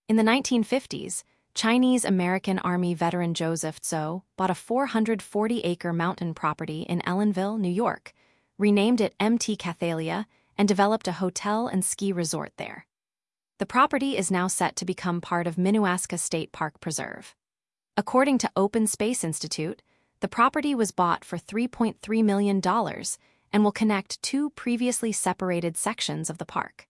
In the 1950s, Chinese-American Army veteran Joseph Tso bought a 440-acre mountain property in Ellenville, New York, renamed it MT Cathalia, and developed a hotel and ski resort there. The property is now set to become part of Minnewaska State Park Preserve. According to Open Space Institute, the property was bought for $3.3 million and will connect two previously separated sections of the park.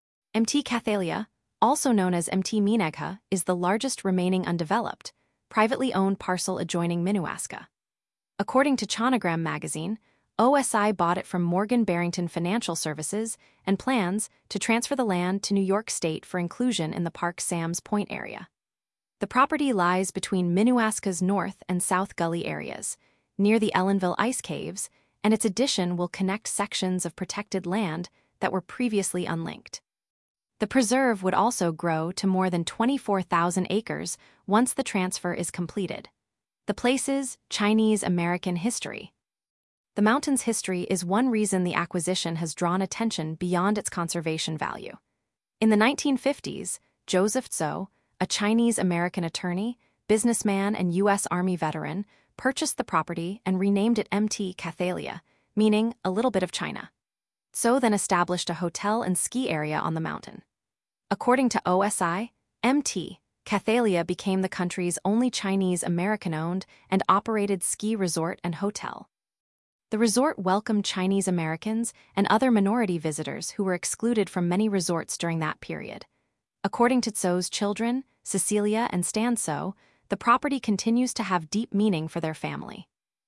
MT Cathalia, also known as MT Minnehaha, is the largest remaining undeveloped, privately owned parcel adjoining Minnewaska. According to Chonogram magazine, OSI bought it from Morgan Barrington Financial Services and plans to transfer the land to New York State for inclusion in the park's Sam's Point area. The property lies between Minnewaska's North and South Gully areas, near the Ellenville Ice Caves, and its addition will connect sections of protected land that were previously unlinked. The preserve would also grow to more than 24,000 acres once the transfer is completed. The place's Chinese-American history. The mountain's history is one reason the acquisition has drawn attention beyond its conservation value. In the 1950s, Joseph Tso, a Chinese-American attorney, businessman, and U.S. Army veteran, purchased the property and renamed it MT Cathalia, meaning a little bit of China. Tso then established a hotel and ski area on the mountain. According to OSI, MT Cathalia became the country's only Chinese-American-owned and operated ski resort and hotel. The resort welcomed Chinese Americans and other minority visitors who were excluded from many resorts during that period. According to Tso's children, Cecilia and Stan Tso, the property continues to have deep meaning for their family.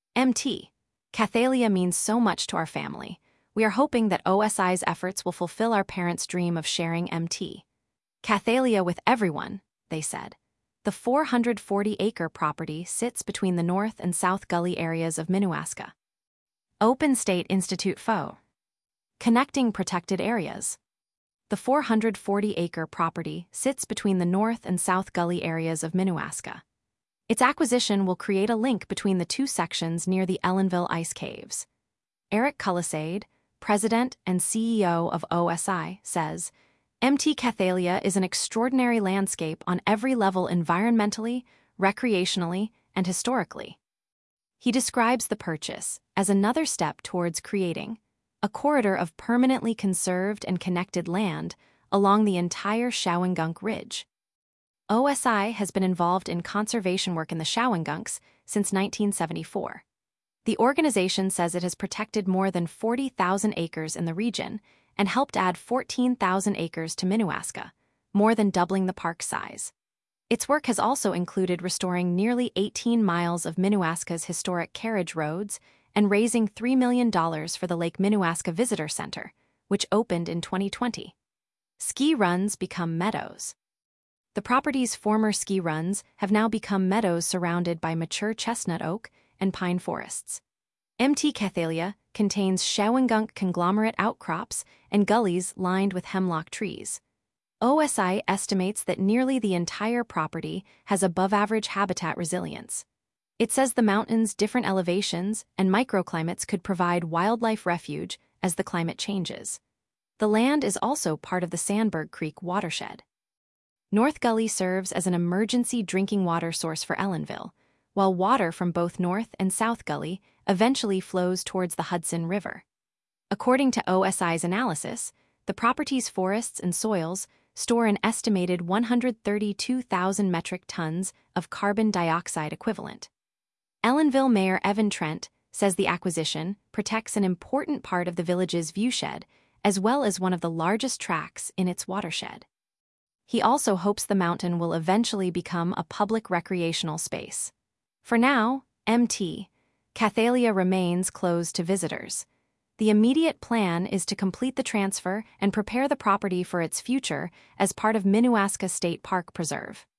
MT Cathalia means so much to our family. We are hoping that OSI's efforts will fulfill our parents' dream of sharing MT Cathalia with everyone, they said. The 440-acre property sits between the North and South Gully areas of Minnewaska. Open State Institute FO. Connecting protected areas. The 440-acre property sits between the North and South Gully areas of Minnewaska. Its acquisition will create a link between the two sections near the Ellenville Ice Caves. Eric Cullisade, president and CEO of OSI, says, MT Cathalia is an extraordinary landscape on every level environmentally, recreationally, and historically. He describes the purchase as another step towards creating a corridor of permanently conserved and connected land along the entire Shawangunk Ridge. OSI has been involved in conservation work in the Shawangunks since 1974. The organization says it has protected more than 40,000 acres in the region and helped add 14,000 acres to Minnewaska, more than doubling the park's size. Its work has also included restoring nearly 18 miles of Minnewaska's historic carriage roads and raising $3 million for the Lake Minnewaska Visitor Center, which opened in 2020. Ski runs become meadows. The property's former ski runs have now become meadows surrounded by mature chestnut oak and pine forests. MT Cathalia contains Shawangunk conglomerate outcrops and gullies lined with hemlock trees. OSI estimates that nearly the entire property has above-average habitat resilience. It says the mountain's different elevations and microclimates could provide wildlife refuge as the climate changes. The land is also part of the Sandberg Creek watershed. North Gully serves as an emergency drinking water source for Ellenville, while water from both North and South Gully eventually flows towards the Hudson River. According to OSI's analysis, the property's forests and soils store an estimated 132,000 metric tons of carbon dioxide equivalent. Ellenville Mayor Evan Trent says the acquisition protects an important part of the village's viewshed, as well as one of the largest tracts in its watershed. He also hopes the mountain will eventually become a public recreational space. For now, MT Cathalia remains closed to visitors. The immediate plan is to complete the transfer and prepare the property for its future as part of Minnewaska State Park Preserve.